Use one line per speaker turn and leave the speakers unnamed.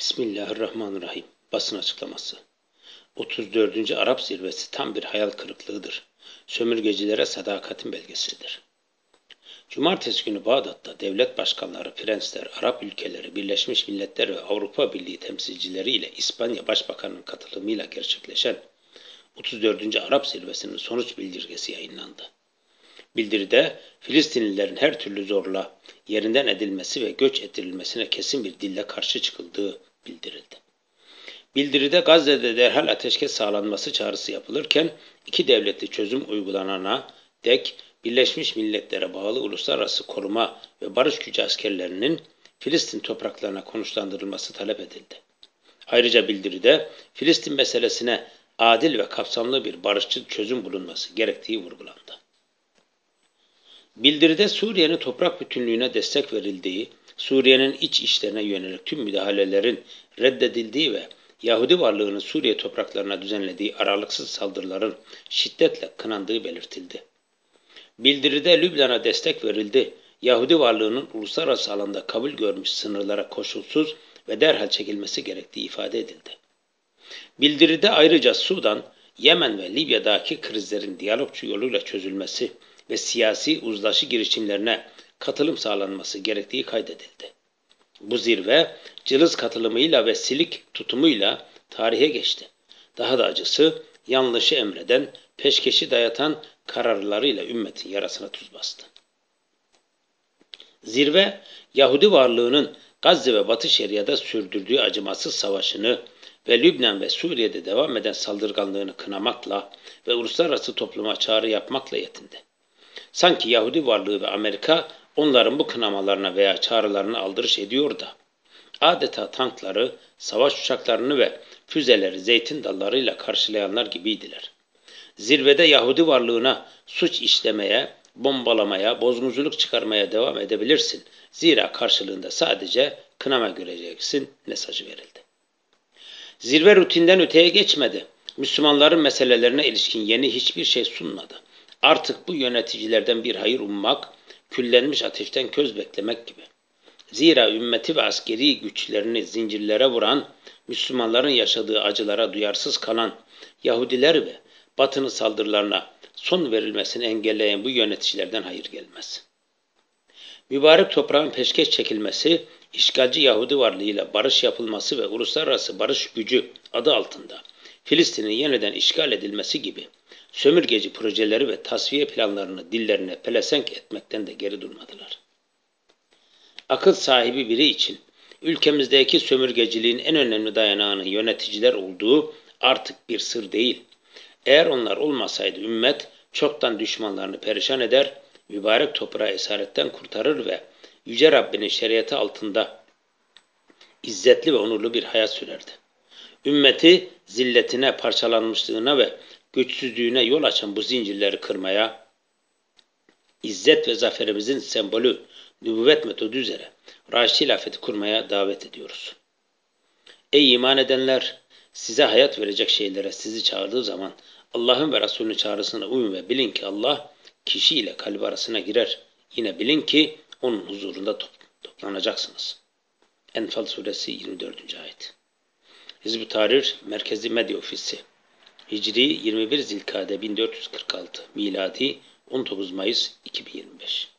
Bismillahirrahmanirrahim. Basın açıklaması. 34. Arap Zirvesi tam bir hayal kırıklığıdır. Sömürgecilere sadakatin belgesidir. Cumartesi günü Bağdat'ta devlet başkanları, prensler, Arap ülkeleri, Birleşmiş Milletler ve Avrupa Birliği temsilcileri ile İspanya Başbakanı'nın katılımıyla gerçekleşen 34. Arap Zirvesi'nin sonuç bildirgesi yayınlandı. Bildiride Filistinlilerin her türlü zorla yerinden edilmesi ve göç ettirilmesine kesin bir dille karşı çıkıldığı bildirildi. Bildiride Gazze'de derhal ateşkes sağlanması çağrısı yapılırken iki devletli çözüm uygulanana dek Birleşmiş Milletler'e bağlı uluslararası koruma ve barış gücü askerlerinin Filistin topraklarına konuşlandırılması talep edildi. Ayrıca bildiride Filistin meselesine adil ve kapsamlı bir barışçıl çözüm bulunması gerektiği vurgulandı. Bildiride Suriye'nin toprak bütünlüğüne destek verildiği, Suriye'nin iç işlerine yönelik tüm müdahalelerin reddedildiği ve Yahudi varlığının Suriye topraklarına düzenlediği aralıksız saldırıların şiddetle kınandığı belirtildi. Bildiride Lübnan'a destek verildi, Yahudi varlığının uluslararası alanda kabul görmüş sınırlara koşulsuz ve derhal çekilmesi gerektiği ifade edildi. Bildiride ayrıca Sudan, Yemen ve Libya'daki krizlerin diyalogçu yoluyla çözülmesi ve siyasi uzlaşı girişimlerine katılım sağlanması gerektiği kaydedildi. Bu zirve cılız katılımıyla ve silik tutumuyla tarihe geçti. Daha da acısı yanlışı emreden, peşkeşi dayatan kararlarıyla ümmetin yarasına tuz bastı. Zirve, Yahudi varlığının Gazze ve Batı Şeria'da sürdürdüğü acımasız savaşını ve Lübnan ve Suriye'de devam eden saldırganlığını kınamakla ve uluslararası topluma çağrı yapmakla yetindi. Sanki Yahudi varlığı ve Amerika onların bu kınamalarına veya çağrılarına aldırış ediyor da, adeta tankları, savaş uçaklarını ve füzeleri zeytin dallarıyla karşılayanlar gibiydiler. Zirvede Yahudi varlığına suç işlemeye, bombalamaya, bozgunculuk çıkarmaya devam edebilirsin. Zira karşılığında sadece kınama göreceksin mesajı verildi. Zirve rutinden öteye geçmedi. Müslümanların meselelerine ilişkin yeni hiçbir şey sunmadı. Artık bu yöneticilerden bir hayır ummak, küllenmiş ateşten köz beklemek gibi. Zira ümmeti ve askeri güçlerini zincirlere vuran, Müslümanların yaşadığı acılara duyarsız kalan Yahudiler ve Batı'nın saldırılarına son verilmesini engelleyen bu yöneticilerden hayır gelmez. Mübarek toprağın peşkeş çekilmesi, işgalci Yahudi varlığıyla barış yapılması ve uluslararası barış gücü adı altında Filistin'in yeniden işgal edilmesi gibi sömürgeci projeleri ve tasfiye planlarını dillerine pelesenk etmekten de geri durmadılar. Akıl sahibi biri için ülkemizdeki sömürgeciliğin en önemli dayanağının yöneticiler olduğu artık bir sır değil. Eğer onlar olmasaydı ümmet çoktan düşmanlarını perişan eder, mübarek toprağı esaretten kurtarır ve Yüce Rabbinin şeriatı altında izzetli ve onurlu bir hayat sürerdi. Ümmeti zilletine, parçalanmışlığına ve güçsüzlüğüne yol açan bu zincirleri kırmaya, İzzet ve zaferimizin sembolü nübüvvet metodu üzere Raşid hilafeti kurmaya davet ediyoruz. Ey iman edenler! Size hayat verecek şeylere sizi çağırdığı zaman Allah'ın ve Resulünün çağrısına uyun ve bilin ki Allah kişi ile kalbi arasına girer. Yine bilin ki onun huzurunda toplanacaksınız. Enfal suresi 24. ayet. Hizb-ı Tahrir Merkezi Medya Ofisi Hicri 21 Zilkade 1446 Miladi 19 Mayıs 2025